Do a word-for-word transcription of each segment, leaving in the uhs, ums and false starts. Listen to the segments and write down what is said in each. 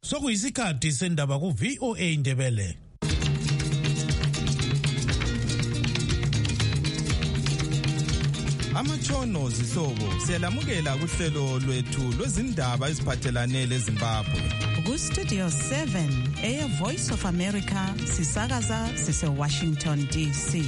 Sokuyisikhathi sendaba ku V O A Ndebele. Amatshono zihlobo siyalamukela kuhlelo lwethu lwezindaba eziphathelane leZimbabwe. Ku Studio seven, Air Voice of America, sisakaza sise Washington D C.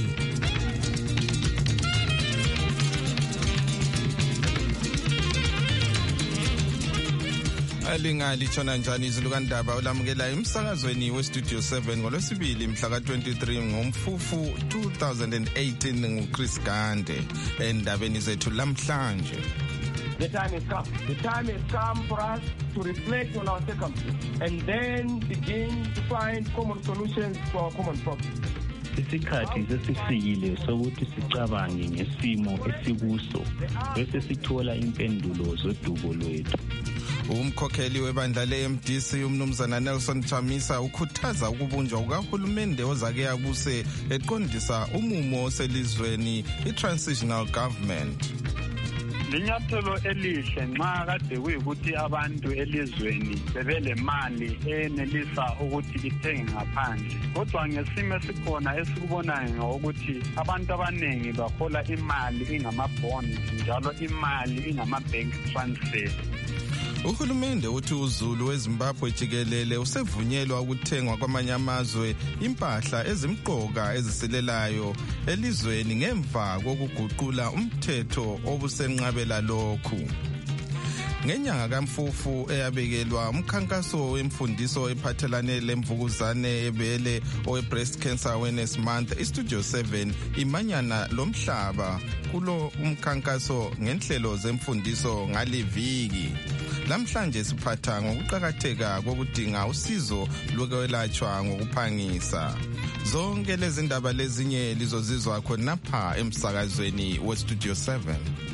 Alingali chona njani izilukandaba olamukela emsakazweni we Studio seven ngolwesibili mhla ka twenty-three ngomfufu two thousand eighteen nguChris Gande endabeni zethu lamhlanje. The time has come. The time has come for us to reflect on our circumstances and then begin to find common solutions to our common problems. Isikhathi sesifikile sokuthi sicabange ngesimo esikuso bese sithola impendulo zodubo lwethu. Umkhokheli webandla le-M D C umnumzana Nelson Chamisa ukhuthaza ukubunjwa kukahulumende ozake yabuse eqondisa umumo oselizweni i-transitional government. Linyathelo elihle nxa kade kuyikuthi abantu elizweni bebelemali enelisa ukuthi ithenge ngaphandle. Kodwa ngesimo esikhona esikubonayo ukuthi abantu abanengi bahola imali ingama-bond njalo imali ingama-bank transfer. Uhulumende uthi uZulu weZimbabwe jikelele usevunyelwa ukuthengwa kwamanye amazwe impahla ezimqoka ezisilelayo elizweni ngemva kokuguqula umthetho obusenqabela lokhu. Ngenyanga kaMfufu eyabekelwa umkhankaso wemfundiso ephathelane lemvukuzane ebele owe Breast Cancer Awareness Month, iStudio seven imanyana lomhlaba kulo umkhankaso ngenhlelo zemfundiso ngaliviki. Lamhlanje siphatha ngokuqhakatheka kokudinga usizo lokwelatshwa ngokuphangisa. Zonke lezi ndaba lezinye lizozizwa khonapha emsakazweni we Studio seven.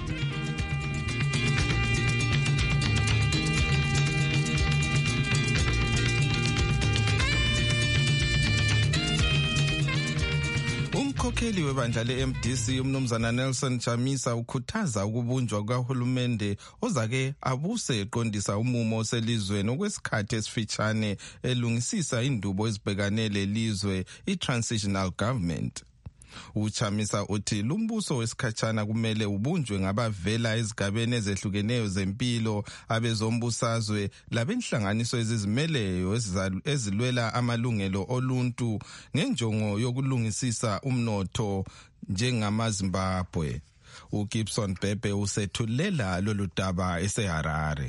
Umkhokheli webandla le-M D C umnumzana Nelson Chamisa ukhuthaza ukubunjwa kukahulumende ozake abuse eqondisa umumo oselizweni okwesikhathi esifitshane elungisisa indubo ezibhekane lelizwe i-transitional government. Uchamisa uthi lumbuso wesikhatshana kumele ubunjwe ngabavela ezigabeni ezehlukeneyo zempilo, abezombusazwe labenhlanganiso ezizimeleyo ezilwela amalungelo oluntu ngenjongo yokulungisisa umnotho njengamaZimbabwe. uGibson Bhebhe usethulela lolu daba eseHarare.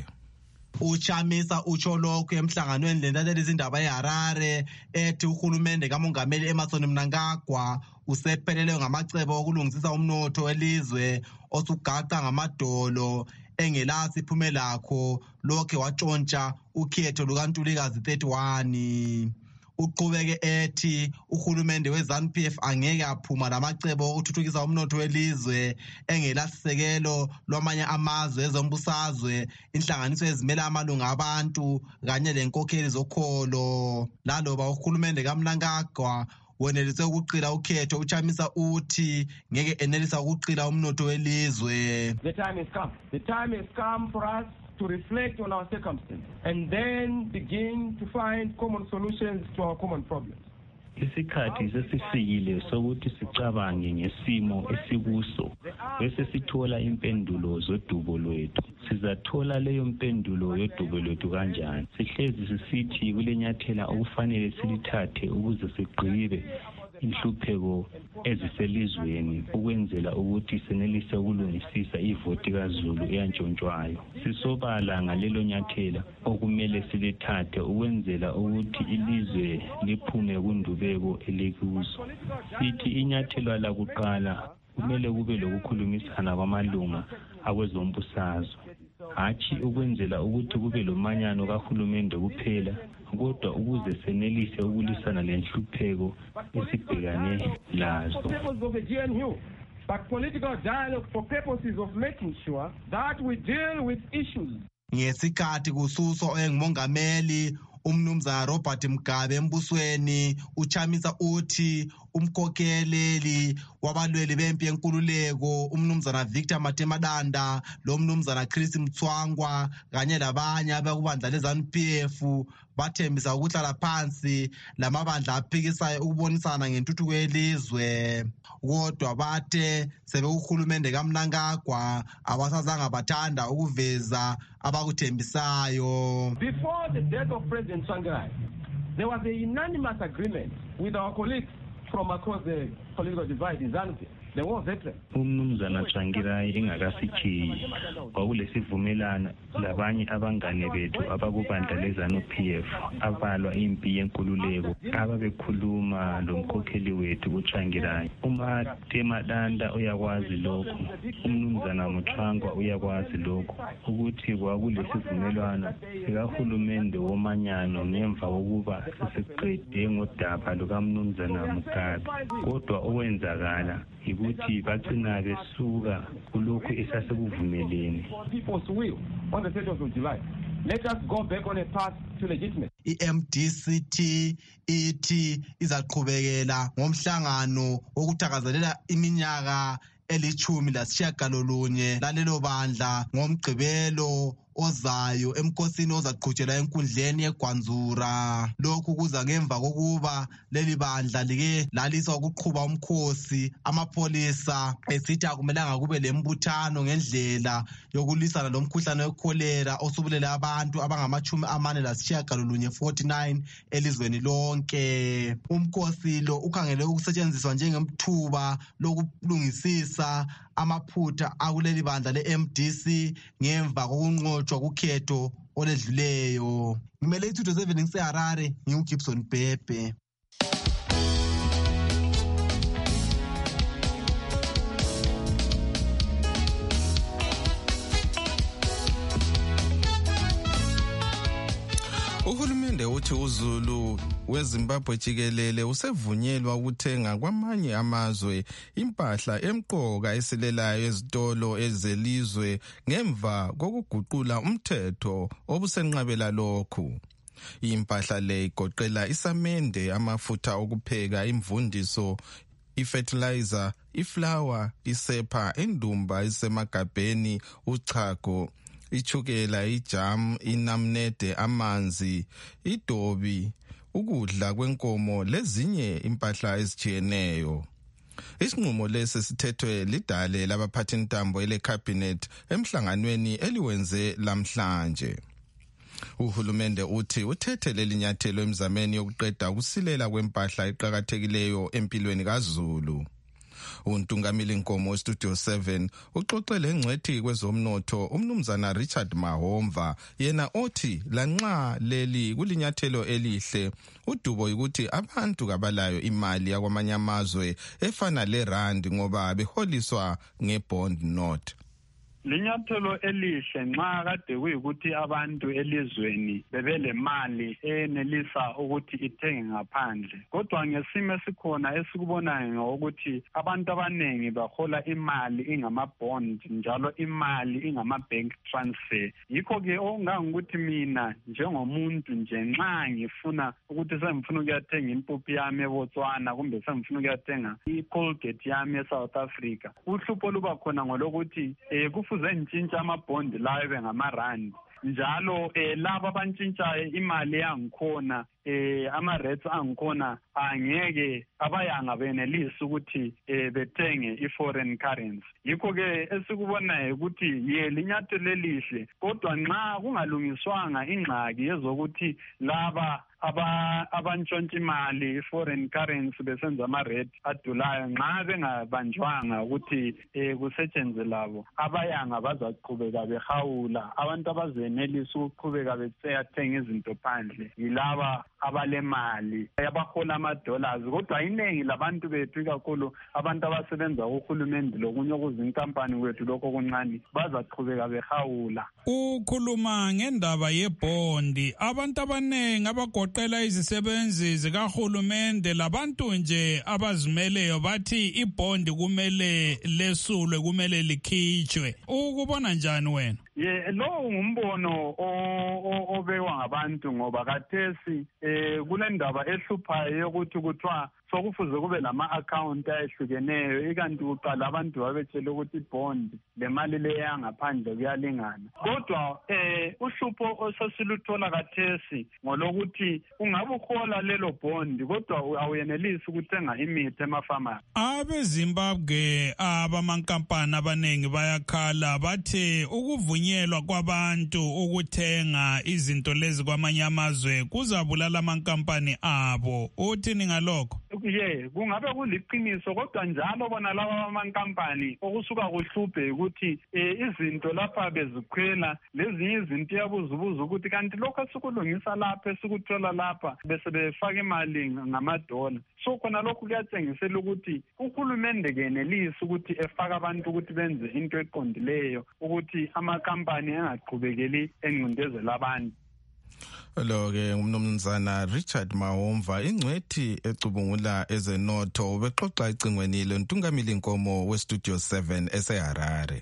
Uchamisa utsho lokhu emhlanganweni lendaba izindaba eHarare ethi uhulumende kamongameli Emmerson Mnangagwa usephelelwe ngamacebo okulungisisa umnotho welizwe osugaqa ngamadolo engelasi iphume lakho lokhe watshontsha ukhetho lukaNtulikazi thirty-one. Uqhubeke ethi uhulumende weZANU-P F angeke aphuma lamacebo okuthuthukisa umnotho welizwe engelasisekelo lwamanye amazwe ezombusazwe, inhlanganiso ezimela amalunga abantu kanye lenkokheli zokholo. Laloba uhulumende kaMnangagwa wenelise ukuqila ukhetho, Uchamisa uthi ngeke enelisa ukuqila umnotho welizwe. The time has come. The time has come for us to reflect on our circumstances and then begin to find common solutions to our common problems. Isikhathi sesifikile sokuthi sicabange ngesimo esikuso bese sithola impendulo zodubo lwethu. Sizathola leyo mpendulo yodubo lwethu kanjani? Sihlezi sisithi kulenyathela okufanele silithathe ukuze sigqibe inhlupheko eziselizweni ukwenzela ukuthi senelise ukulungisisa ivoti kaZulu eyantshontshwayo. Sisobala ngalelo nyathela okumele silithathe ukwenzela ukuthi ilizwe liphume kundubeko elikuzo. Sithi inyathelo lakuqala kumele kube lokukhulumisana kwamalunga akwezombusazwe, hathi ukwenzela ukuthi kube lomanyano kahulumende kuphela, kodwa ukuze senelise ukulisana lenhlupheko esibhekane lazo. But political dialogue for purposes of making sure that we deal with issues. Ngesikhathi kususo engumongameli umnumzana Robert Mugabe embusweni, Uchamisa uthi umkhokeleli wabalweli bempi yenkululeko umnumzana Victor Matemadanda lo mnumzana Chris Mtswangwa kanye labanye abakubandla leZANU P F bathembisa ukuhlala phansi lamabandla aphikisayo ukubonisana ngentuthuko yelizwe, kodwa bathe sebekuhulumende kaMnangagwa abasazanga bathanda ukuveza abakuthembisayo. Before the death of President Tsvangirai, there was a unanimous agreement with our colleagues from across the political divide in ZANU-P F. There was hatred. Umnumzana Tsvangirai ingakasichiyi kwakulesivumelano labanye abangane bethu abakubandla leZANU P F abalwa impi yenkululeko ababekhuluma lomkhokheli wethu uTsvangirai. uMatemadanda uyakwazi lokho, umnumzana Mtswangwa uyakwazi lokho ukuthi kwakulesivumelwano sikahulumende womanyano ngemva kokuba sesiqede ngodaba lukamnumzana Mugabe, kodwa okwenzakala ukuthi bagcina besuka kulokhu esasekuvumeleni. People's will on the thirtieth of July. Let us go back on a path to legitimacy. I-M D C T ithi izaqhubekela ngomhlangano wokuthakazelela iminyaka elithumi lasishiyagalolunye lalelo bandla ngomgqibelo ozayo emkhosini ozaqhutshelwa enkundleni yeGwanzura. Lokhu kuza ngemva kokuba leli bandla like laliswa ukuqhuba umkhosi amapholisa esithi akumelanga kube lembuthano ngendlela yokulisana lomkhuhlane wekholera osubulela abantu abangamachumi amane lasishiyagalolunye forty-nine elizweni lonke. Umkhosi lo ukhangele ukusetshenziswa njengemthuba lokulungisisa amaphutha akuleli bandla le-M D C ngemva kokunqotshwa kukhetho oledluleyo. Ngimele i-two to seven ngiseHarare, nginguGibson Bhebhe. Uhulumende uthi uZulu weZimbabwe jikelele usevunyelwa ukuthenga kwamanye amazwe impahla emqoka esilelayo ezitolo ezelizwe ngemva kokuguqula umthetho obusenqabela lokhu. Impahla le igoqela isamende, amafutha okupheka, imvundiso, ifertilizer, iflour, isepa, indumba isemagabheni, uchago, ichukela, ijam, inamnede, amanzi, idobi, ukudla kwenkomo lezinye impahla ezijiyeneyo. Isinqumo lesi sithethwe lidale labaphathintambo ele-cabinet emhlanganweni eliwenze lamhlanje. Uhulumende uthi uthethe leli nyathelo emzameni yokuqeda ukusilela kwempahla eqhakathekileyo empilweni kaZulu. Untungamili Nkomo Studio seven uxoxele ngcwethi kwezomnotho umnumzana Richard Mahomva, yena othi lanxa leli kulinyathelo elihle udubo ukuthi abantu kabalayo imali yakwamanye amazwe efana leRand ngoba beholiswa ngebond note. Linyathelo elihle nxa kade kuyikuthi abantu elizweni bebelemali enelisa ukuthi ithenge ngaphandle, kodwa ngesimo esikhona esikubonayo ngokuthi abantu abanengi bahola imali ingamabond njalo imali ingama-bank transfer. Yikho-ke okungangokuthi mina njengomuntu nje nxa ngifuna ukuthi sengifuna ukuyathenga impuphu yami eBotswana kumbe sengifuna ukuyathenga i-Colgate yami eSouth Africa, uhlupho luba khona ngolokuthi eh kufuze zentshintsha amabhondi lawo ebe ngama-rand njalo eh laba abantshintshayo imali yangikhona eh ama rates angikhona angeke abayanga benelisi ukuthi eh bethenge i-foreign currency. Yikho ke esikubonayo ukuthi ye linyathelo elihle, kodwa nxa kungalungiswanga ingxaki yezokuthi laba aba abantshontsha imali i-foreign currency besenza ama-rate adulayo, nxa bengabanjwanga ukuthi eh kusetshenzwe labo abayanga bazaqhubeka behawula, abantu abazenelisa ukuqhubeka beseyathenga izinto phandle yilaba abalemali abahola ama-dollars. Kodwa iningi labantu bethu kakhulu abantu abasebenza kuhulumende lokunye okuzinkampani kwethu lokho okuncane bazaqhubeka behawula. Ukhuluma ngendaba yebondi, abantu abanengi abagoqela izisebenzi zikahulumende labantu nje abazimeleyo bathi ibondi kumele lesulwe, kumele likhitshwe. Ukubona njani wena? ye lo ngumbono obewa ngabantu ngoba kathesi eh kule ndaba ehluphayo yokuthi kuthiwa sokufuze kube lama account ayehlukeneyo ikanti uqala abantu babetshela ukuthi bond le mali le yangaphandle kuyalingana kodwa eh uhlupho osesiluthola kathesi ngolokuthi ungabe uhola lelo bond kodwa awuyenelisi ukuthenga imithi emafamasi. Abezimbabwe abamankampani abanengi bayakhala bathi ukuvunyelwa kwabantu ukuthenga izinto lezi kwamanye amazwe kuzabulala amankampani abo. Uthini ngalokho? Ye kungabe kuliqiniso kodwa njalo bona laba amankampani okusuka kuhluphe ukuthi izinto lapha bezikhwela lezinye izinto yabuzubuza ukuthi kanti lokho esikulungisa lapha esikuthola lapha bese befaka imali ngamadola. So khona lokho kuyatshengisela ukuthi uhulumende kenelisi ukuthi efaka abantu ukuthi benze into eqondileyo ukuthi amakampani angaqhubekeli engcindezela abantu. Lo ke umnumzana Richard Mahomva ingcwethi ecubungula ezenotho ubexoxa icingweni lentungamili inkomo we Studio seven eseHarare.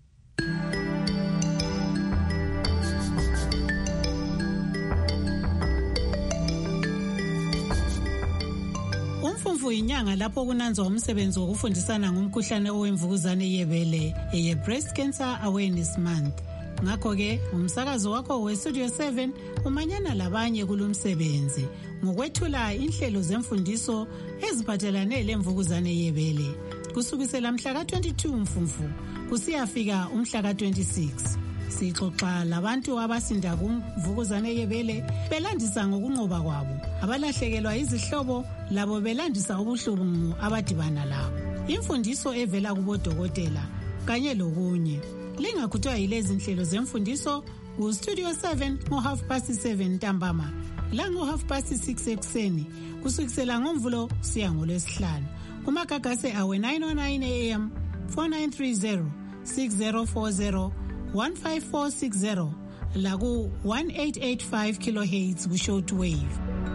Umfumfu inyanga lapho kunanzwa umsebenzi wokufundisana ngomkhuhlane owemvukuzane yebele eye Breast Cancer Awareness Month. Ngakho ke umsakazo wakho we Studio seven umanyana labanye kulomsebenzi ngokwethula inhlelo zemfundiso eziphathelane lemvukuzane yebele kusukisela mhla ka twenty-two Mfumfu kusiyafika umhla ka twenty-six. Sixoxa labantu abasinda kumvukuzane yebele belandisa ngokunqoba kwabo, abalahlekelwa izihlobo labo belandisa ubuhlungu abadibana labo. Imfundiso evela kubodokotela kanye lokunye. Lingakhuthwa yilezi nhlelo zemfundiso ku Studio seven ngo half past seven ntambama la ngo half past six ekuseni kusukisela ngomvulo siya ngolwesihlanu. Kumagagase awe nine oh nine A M, four nine three zero, six zero four zero, one five four six zero la ku one eight eight five kilohertz ku shortwave.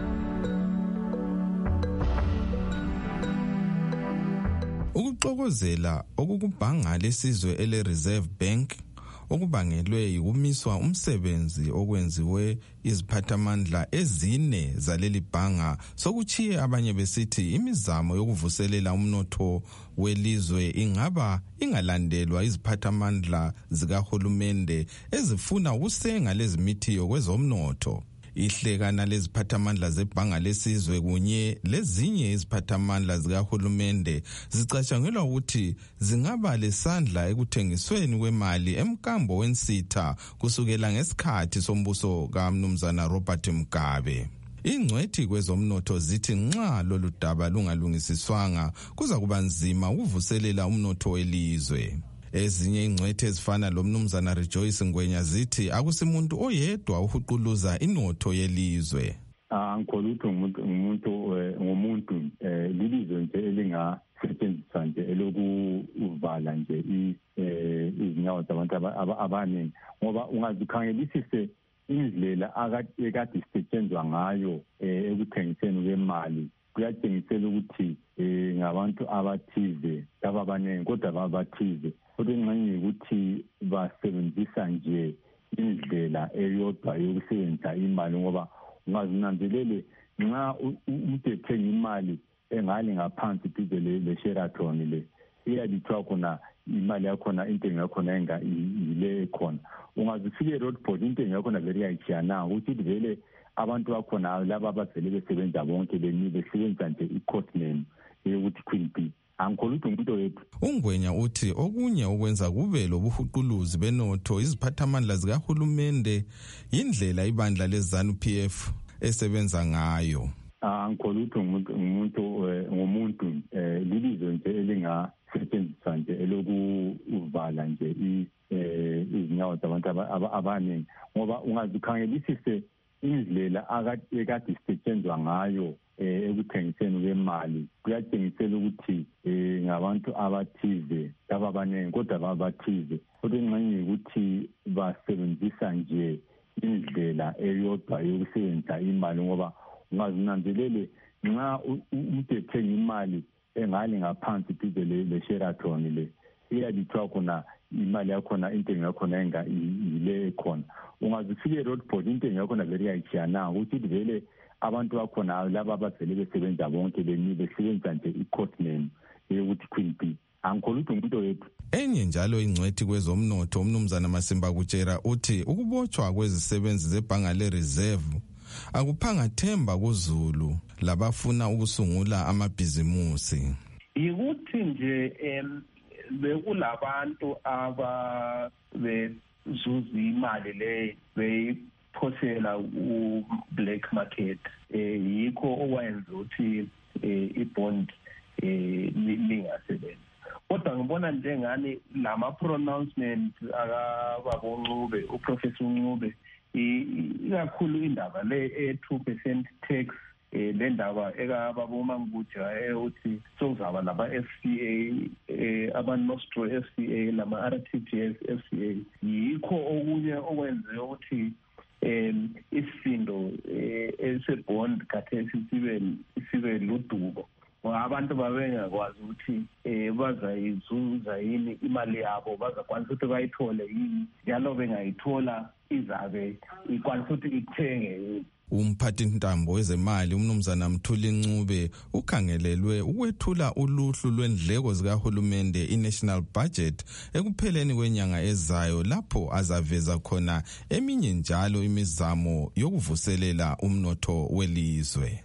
Ukuxokozela okukubhanga lesizwe ele Reserve Bank okubangelwe yikumiswa umsebenzi okwenziwe iziphathamandla ezine zaleli bhanga sokuchiye abanye besithi imizamo yokuvuselela umnotho welizwe ingaba ingalandelwa iziphathamandla zikahulumende ezifuna ukusenga lezimithiyo kwezomnotho. Ihlekana leziphathamandla zebhanga lesizwe kunye lezinye iziphathamandla zikahulumende zicatshangelwa ukuthi zingaba lesandla ekuthengisweni kwemali emkambo wensitha kusukela ngesikhathi sombuso kaMnumzana Robert Mugabe. Ingcwethi kwezomnotho zithi nxa lolu daba lungalungisiswanga kuza kuba nzima ukuvuselela umnotho welizwe. Ezinye ingcwethi ezifana lomnumzana Rejoice Ngwenya zithi akusimuntu oyedwa uhuquluza inotho yelizwe. Angikholwa ukuthi umuntu umuntu ngomuntu lilizwe nje elingasetshenziswa nje elokuvala nje izinyawo zabantu abaningi ngoba ungazikhangelisise indlela akade isetshenzwa ngayo ekuthengiseni kwemali kuyatshengisela ukuthi ngabantu abathize laba abaningi kodwa babathize kodwa ingxenye ukuthi basebenzisa nje indlela eyodwa yokusebenzisa imali ngoba ungazinanzelele nxa umuntu ethenga imali engale ngaphansi duze le Sheraton le iyalithiwa khona imali yakhona intengo yakhona enga ile ekhona ungazifike road board intengo yakhona vele yayijana ukuthi vele abantu bakhona laba abavele besebenza bonke besebenza nje i-cost name yokuthi Queen B. Angikholwa ukuthi umuntu wethu. Ungwenya uthi okunye okwenza kube lobuhuquluzi benotho iziphathamandla zikahulumende indlela ibandla leZANU P F esebenza ngayo. Angikholwa ukuthi umuntu umuntu ngomuntu lilizwe nje elingasetshenziswa nje elokuvala nje izinyawo zabantu abaningi ngoba ungazikhangelisise indlela akade isetshenzwa ngayo ekuthengiseni kwemali kuyatshengisela ukuthi ngabantu abathize laba abaningi kodwa babathize kodwa ingxenye ukuthi basebenzisa nje indlela eyodwa yokusebenzisa imali ngoba ungazinanzelele nxa umuntu ethenga imali engale ngaphansi duze le Sheraton le iyalithiwa khona imali yakhona intengo yakhona enga ile khona ungaze ufike roadboard intengo yakhona vele yayijana ukuthi vele abantu bakhona laba abavele besebenza bonke besebenza nje i-cost name yokuthi Queen B angikholwa ukuthi umuntu wethu. Enye njalo ingcwethi kwezomnotho umnumzana Masimba Kutshera uthi ukubotshwa kwezisebenzi zebhanga le-reserve akuphangathemba kuZulu labafuna ukusungula amabhizimusi. Yikuthi nje em bekulabantu aba bezuza imali le beyiphosela u-black market eh yikho okwenza ukuthi i-bond eh lingasebenzi. Kodwa ngibona njengani lama pronouncement akababonqube uprofessor Ncube ikakhulu indaba le e two percent tax le ndaba ekababoma ngubujaya ukuthi sokuzaba laba F C A aba Nostro F C A lama R T G S F C A yikho okunye okwenze ukuthi em isindo esebond khathesi sibe sibe ludubo abantu babengakwazi ukuthi eh bazayizuza yini imali yabo bazakwanisa ukuthi bayithole yini njalo bengayithola izabe ikwanisa ukuthi ithenge. Umphathi ntambo wezemali umnumzana Mthuli Ncube ukhangelelwe ukwethula uluhlu lwendleko zikahulumende i-national budget ekupheleni kwenyanga ezayo lapho azaveza khona eminye njalo imizamo yokuvuselela umnotho welizwe.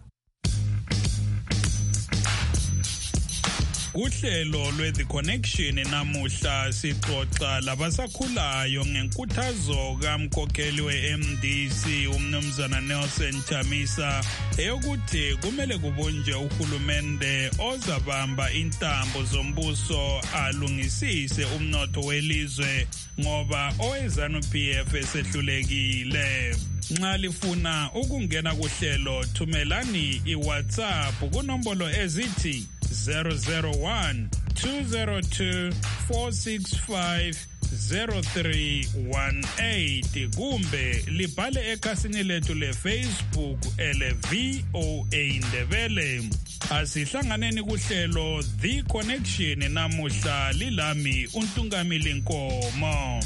Uhlelo lwe-The Connection namuhla sixoxa labasakhulayo ngenkuthazo kamkhokheli we-M D C umnumzana Nelson Chamisa eyokuthi kumele kubunjwe uhulumende ozabamba intambo zombuso alungisise umnotho welizwe ngoba owe-ZANU P F esehlulekile. Nxa lifuna ukungena kuhlelo thumelani iWhatsApp kunombolo ezithi zero zero one two zero two four six five zero three one eight kumbe libhale ekhasini lethu leFacebook ele V O A Ndebele. Asihlanganeni kuhlelo The Connection namuhla lilami uNtungamili Nkomo.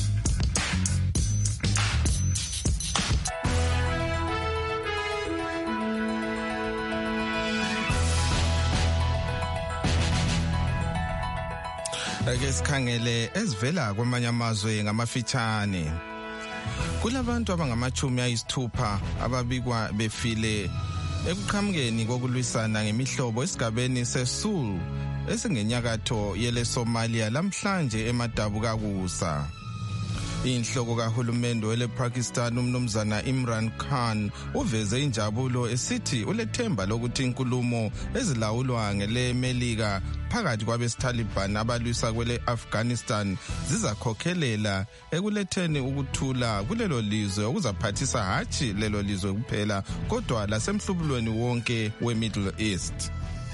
Ake sikhangele ezivela kwamanye amazwe ngamafitshane. Kulabantu abangamachumi ayisithupha ababikwa befile ekuqhamukeni kokulwisana ngemihlobo esigabeni seSul esingenyakatho yele Somalia lamhlanje eMadabukakusa. Inhloko kahulumende wele Pakistan umnumzana Imran Khan uveze injabulo esithi ulethemba lokuthi inkulumo ezilawulwa ngele Melika phakathi kwabesitaliban abalwisa kwele Afghanistan zizakhokhelela ekuletheni ukuthula kulelo lizwe okuzaphathisa hathi lelo lizwe kuphela kodwa lasemhlubulweni wonke weMiddle East.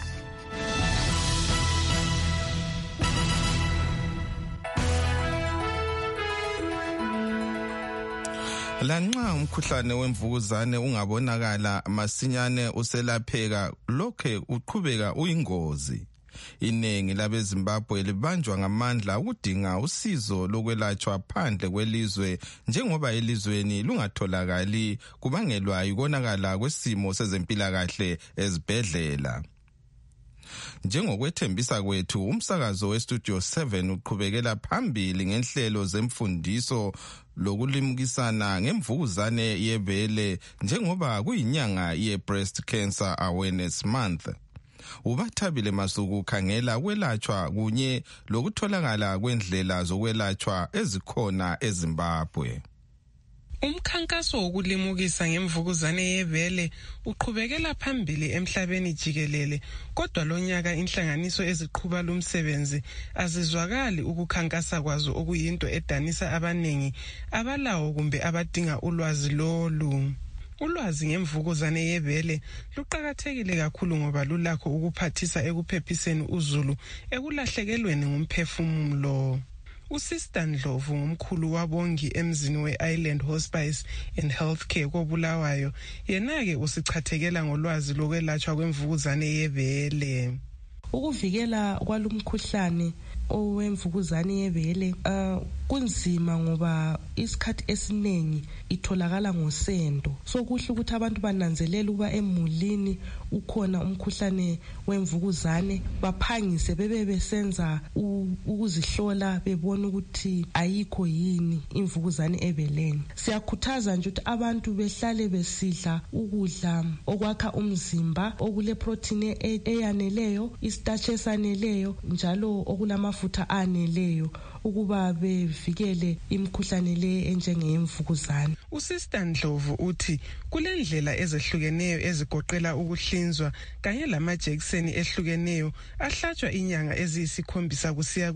Lanxa umkhuhlane wemvukuzane ungabonakala masinyane uselapheka lokhe uqhubeka uyingozi. Iningi labeZimbabwe libanjwa ngamandla ukudinga usizo lokwelatshwa phandle kwelizwe njengoba elizweni lungatholakali kubangelwa yikonakala kwesimo sezempilakahle ezibhedlela. Njengokwethembisa kwethu umsakazo weStudio seven uqhubekela phambili ngenhlelo zemfundiso lokulimukisana ngemvukuzane yebele njengoba kuyinyanga ye-Breast Cancer Awareness Month. Ubathabile Masuku khangela ukwelatshwa kunye lokutholakala kwendlela zokwelatshwa ezikhona eZimbabwe. Umkhankaso wokulimukisa ngemvukuzane yebele uqhubekela phambili emhlabeni jikelele kodwa lonyaka inhlanganiso eziqhuba lumsebenzi azizwakali ukukhankasa kwazo okuyinto edanisa abanengi abalawo kumbe abadinga ulwazi lolu. Ulwazi ngemvukuzane yebele luqhakathekile kakhulu ngoba lulakho ukuphathisa ekuphephiseni uZulu ekulahlekelweni ngumphefumulo. Usista Ndlovu ngumkhulu wabongi emzini we-Island Hospice and Healthcare koBulawayo yena-ke usichathekela ngolwazi lokwelatshwa kwemvukuzane yebele. Ukuvikela kwalumkhuhlane owemvukuzane yebele uh, kunzima ngoba isikhathi esiningi itholakala ngosendo. So kuhle ukuthi abantu bananzelela ukuba emulini ukhona umkhuhlane wemvukuzane, baphangise bebe besenza ukuzihlola bebona ukuthi ayikho yini imvukuzane ebeleni. Siyakhuthaza nje ukuthi abantu behlale besidla ukudla okwakha umzimba, okule protein eyaneleyo, istarch esaneleyo, njalo okulamafutha aneleyo ukuba bevikele imikhuhlane le enjengeyemvukuzane. Usista Ndlovu uthi kulendlela ezehlukeneyo ezigoqela ukuhlinzwa kanye lamajekiseni ehlukeneyo ahlatshwa inyanga eziyisikhombisa kusiya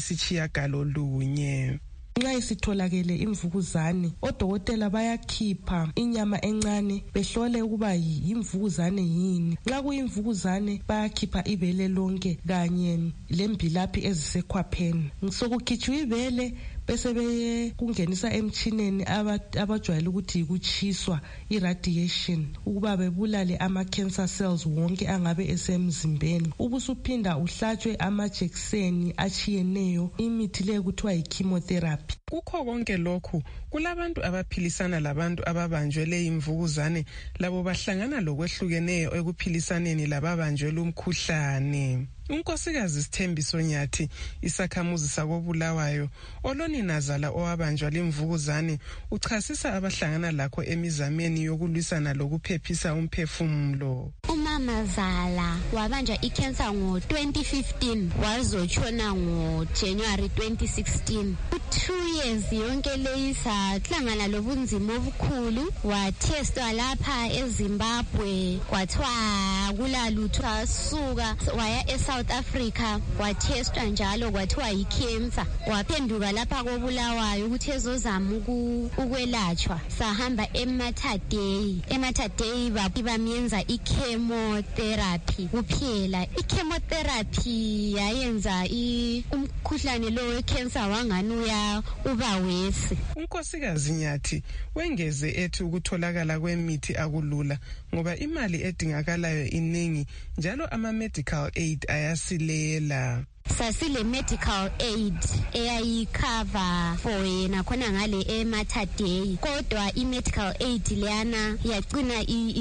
kweziyisitshiyagalolunye. Nxa isitholakele imvukuzane, odokotela bayakhipha inyama encane behlole ukuba yimvukuzane yini. Nxa kuyimvukuzane bayakhipha ibele lonke kanye lembilapi ezisekhwapheni. Sokukhitshwa ibele bese bekungenisa emchineni abajwayele ukuthi yikuchiswa, iradiation, ukuba bebulale ama-cancer cells wonke angabe esemzimbeni. Ubusuphinda uhlatshwe amajekiseni achiyeneyo, imithi le kuthiwa yi-chemotherapy. Kukho konke lokhu, kulabantu abaphilisana labantu ababanjwe le imvukuzane, labo bahlangana lokwehlukeneyo ekuphilisaneni lababanjwe lumkhuhlane. Unkosikazi Sithembiso Nyathi, isakhamuzi sakobulawayo, oloninazala owabanjwa limvukuzane, uchasisa abahlangana lakho emizameni yokulwisana lokuphephisa umphefumulo. Umamazala wabanjwa icancer ngo twenty fifteen, wazotshona ngo January twenty sixteen. Two years yonke leisa hlangana lobunzima obukhulu, watestwa lapha eZimbabwe, kwathiwa kulalutho, asuka waya eSouth Africa, watestwa njalo kwathiwa yicancer. Waphenduka lapha kobulawayo ukuthi ezozama ukwelatshwa. Sahamba eMatadei. eMatadei bamenza i-chemotherapy kuphela. I-chemotherapy yayenza umkhuhlane lo wecancer wanganuya uba wesi. Unkosikazi Nyathi wengeze ethi ukutholakala kwemithi akulula ngoba imali edingakalayo iningi, njalo ama-medical aid ayasilela. Sasile medical aid eyayicover for yena khona ngale eMatadei, kodwa i-medical aid leyana yagcina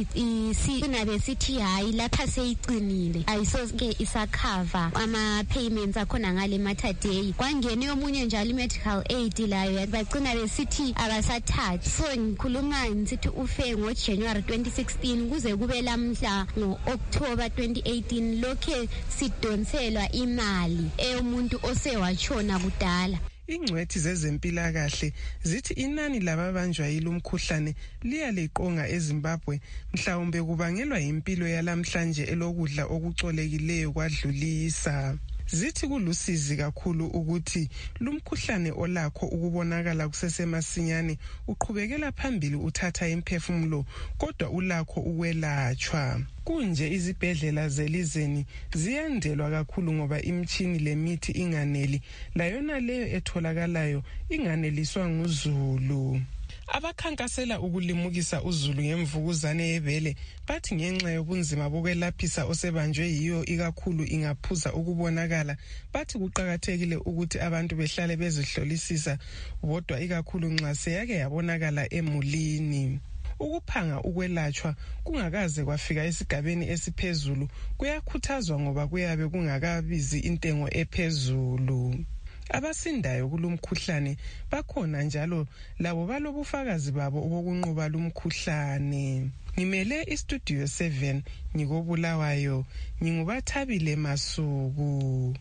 isina besithi hayi lapha seyicinile, ayisoke isacover ama-payments akhona ngale eMatadei. Kwangene omunye njalo i-medical aid layo bagcina besithi abasathathi. So ngikhuluma ngisithi ufe ngo January twenty sixteen, kuze kube lamhla ngo October twenty eighteen lokhe sidonselwa imali eyomuntu osewatshona kudala. Ingcwethi zezempilakahle zithi inani lababanjwa yilumkhuhlane liyaliqonga eZimbabwe, mhlawumbe kubangelwa impilo yalamhlanje elokudla okucolekileyo kwadlulisa. Zithi kulusizi kakhulu ukuthi lumkhuhlane olakho ukubonakala kusesemasinyane uqhubekela phambili uthatha imphefumulo, kodwa ulakho ukwelatshwa. Kunje izibhedlela zelizeni ziyandelwa kakhulu ngoba imchini lemithi inganeli, layona leyo etholakalayo inganeliswa nguzulu. Abakhankasela ukulimukisa uzulu ngemvukuzane yebele bathi ngenxa yobunzima bokwelaphisa osebanjwe yiyo ikakhulu ingaphuza ukubonakala, bathi kuqakathekile ukuthi abantu behlale bezihlolisisa bodwa ikakhulu nxa seyake yabonakala emulini. Ukuphanga ukwelatshwa kungakaze kwafika esigabeni esiphezulu kuyakhuthazwa ngoba kuyabe kungakabizi intengo ephezulu. Abasindayo kulumkhuhlane bakhona njalo labo balobufakazi babo obokunqoba lumkhuhlane. Ngimele iStudio seven ngikobulawayo, ngingubathabile Masuku.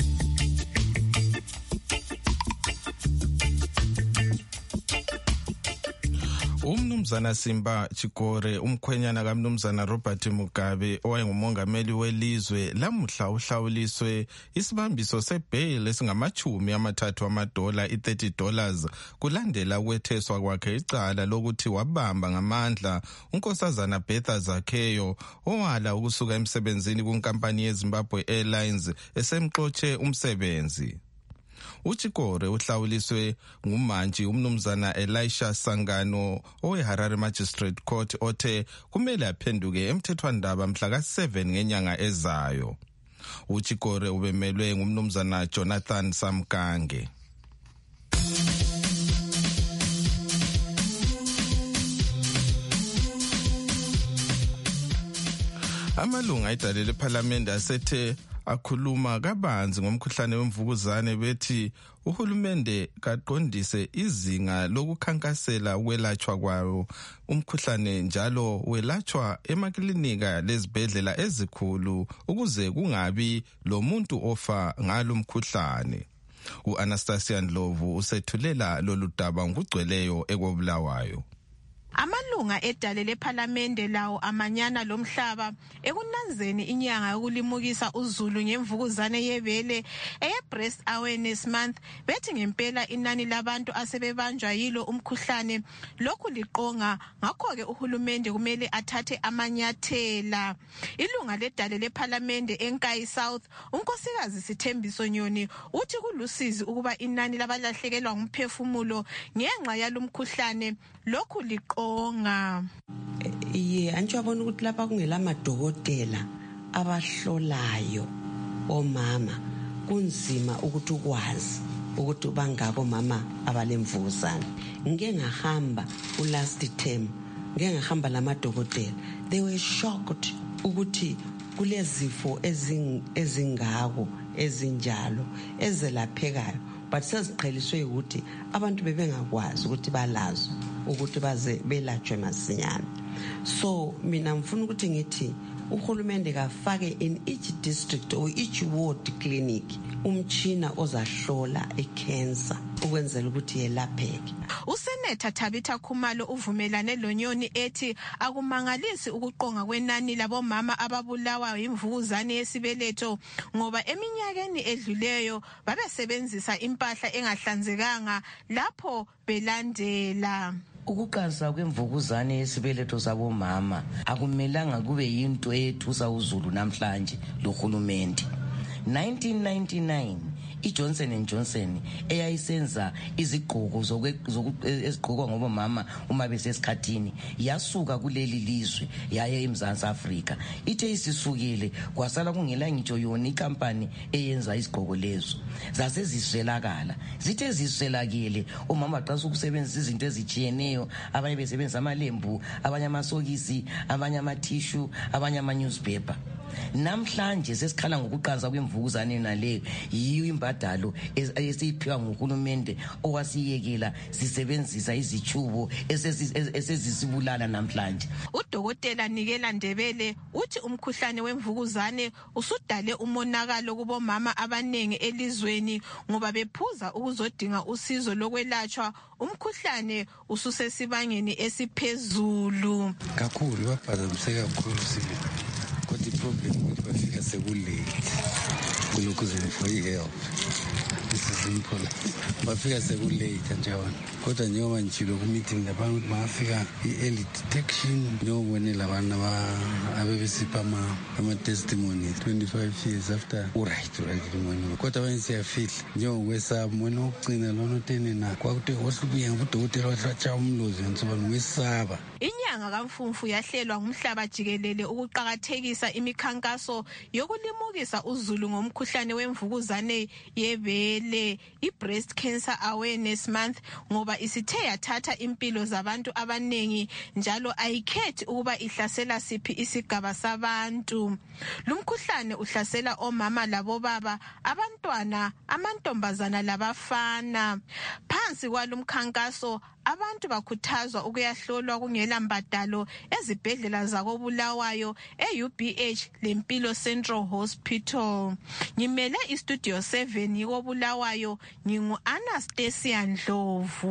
Umnumzana Simba Chikore, umkhwenyana kaMnumzana Robert Mugabe owayengumongameli welizwe, lamuhla uhlawuliswe isibambiso sebail esingamachumi amathathu amadola i-thirty dollars kulandela ukwetheswa kwakhe icala lokuthi wabamba ngamandla unkosazana Bertha Zakheyo owala ukusuka emsebenzini kunkampani yeZimbabwe Airlines esemxotshe umsebenzi. Uchikore uhlawuliswe ngumanji umnumzana Elisha Sangano oweHarare Magistrate Court othe kumele aphenduke emthethwandaba mhla ka seven ngenyanga ezayo. uChikore ubemelwe ngumnumzana Jonathan Samkange. Amalunga edalele eParliament asethe akhuluma kabanzi ngomkhuhlane wemvukuzane bethi uhulumende kaqondise izinga lokukhankasela ukwelatshwa kwawo umkhuhlane njalo welatshwa emaklinika lezibhedlela ezikhulu ukuze kungabi lomuntu ofa ngalo mkhuhlane. U-Anastasia Ndlovu usethulela lolu daba ngokugcweleyo ekobulawayo. Amalunga edale leParliament lawo amanyana lomhlaba ekunanzeni inyanga yokulimukisa uzulu ngemvukuzane yebele eye Breast Awareness Month bethi ngempela inani labantu asebebanjwa yilo umkhuhlane lokhu liqonga ngakho ke uhulumende kumele athathe amanyathela. Ilunga ledale leParliament eNkayi South unkosikazi Sithembiso Nyoni uthi kulusizi ukuba inani labalahlekelwa ngumphefumulo ngenxa yalomkhuhlane lokhu liqonga. Ye anjabona ukuthi lapha kungela madokotela abahlolayo omama kunzima ukuthi ukwazi ukuthi bangabo mama abalemvukuzane. Ngike ngahamba ulast term ngike ngahamba lamadokotela they were shocked ukuthi kulezifo ezingako ezinjalo ezelaphekayo but seziqheliswe ukuthi abantu bebengakwazi ukuthi balazo ukuthi baze belatshwe masinyane. So mina mfuna ukuthi ngithi uhulumende kafake in each district or each ward clinic umtshina ozahlola icancer ukwenzela ukuthi yelapheke. Useneta Tabitha Khumalo uvumelane loNyoni ethi akumangalisi ukuqonga kwenani labomama ababulawa imvukuzane yesibeletho ngoba eminyakeni edluleyo babesebenzisa impahla engahlanzekanga lapho belandela. Ukuqansa kwemvukuzane yesibeletho sabomama akumelanga kube yinto ethusa uzulu namhlanje lohulumende. nineteen ninety-nine iJohnson and Johnson eyayisenza izigqoko ezigqokwa ngobomama uma besesikhathini yasuka kuleli lizwe yaye eMzansi Afrika. Ithe isisukile kwasala kungela ngitsho yona ikampani eyenza izigqoko lezo zaseziswelakala. Zithe ziswelakile omama baqasa ukusebenzisa izinto ezijiyeneyo, abanye besebenzisa amalembu, abanye amasokisi, abanye amatissue, abanye ama newspaper. Namhlanje sesikhala ngokuqansa kwemvukuzane naleyo yiyo imbadalo esiyiphiwa nguhulumende owasiyekela sisebenzisa izichubo esezisibulala namhlanje. Udokotela Nikela Ndebele uthi umkhuhlane wemvukuzane usudale umonakalo kubomama abanengi elizweni ngoba bephuza ukuzodinga usizo lokwelatshwa umkhuhlane ususesibangeni esiphezulu. Kakhulu baphazamiseka kakhulu sibili. Kodwa iproblem ukuthi bafika sekulate kulokuzeni for i-help isisimple bafika sekulate njalo kodwa njengoba njilo ku-meeting labantu ukuthi bangafika i-early detection njengobonela abantu abebesipha ama-testimony twenty-five years after uright right money kodwa abanye siyafihla njengokwesaba mona wokugcina lona otenena kwakuthi ohlubuye ngabudokotela bahlatsha umlozi nsobani ngokwesaba. Inyanga kaMfumfu yahlelwa ngumhlaba jikelele ukuqakathekisa imikhankaso yokulimukisa uzulu ngomkhuhlane wemvukuzane yebele i-Breast Cancer Awareness Month ngoba isithe yathatha impilo zabantu abanengi njalo ayikhethi ukuba ihlasela siphi isigaba sabantu. Lumkhuhlane uhlasela omama labobaba, abantwana, amantombazana labafana. Phansi kwalumkhankaso abantu bakhuthazwa ukuyahlolwa kungela mbadalo ezibhedlela zakobulawayo e-U B H lempilo Central Hospital. Ngimele istudio seven yikobulawayo ngingu-Anastasia Ndlovu.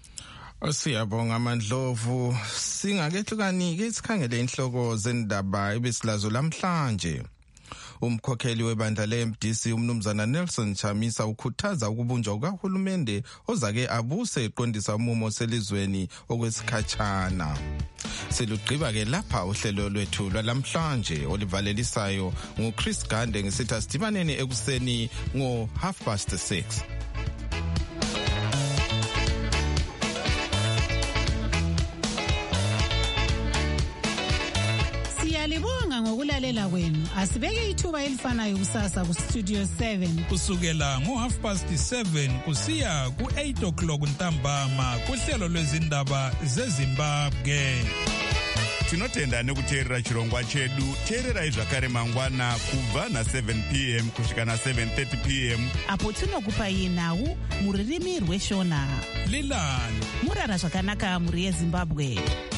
Siyabonga Mandlovu. Singakehlukanike isikhangele inhloko zendaba ebesilazo lamhlanje. Umkhokheli webandla le-M D C umnumzana Nelson Chamisa ukhuthaza ukubunjwa kukahulumende ozake abuse eqondisa umumo selizweni okwesikhatshana. Selugqiba ke lapha uhlelo lwethu lwalamhlanje olivalelisayo nguChris Gande ngisithi asidibaneni ekuseni ngo half past six. Siyalibonga ngokulalela kwenu. Asibeke ithuba elifanayo kusasa ku Studio seven. Kusukela ngo half past seven kusiya ku eight o'clock ntambama kuhlelo lwezindaba zeZimbabwe. Tinotenda nekuteerera chirongwa chedu. Teererai zvakare mangwana kubva na seven p m kusvika na seven thirty p m apo tinokupai nhau muririmi rweshona. Lilani murara zvakanaka muri yeZimbabwe.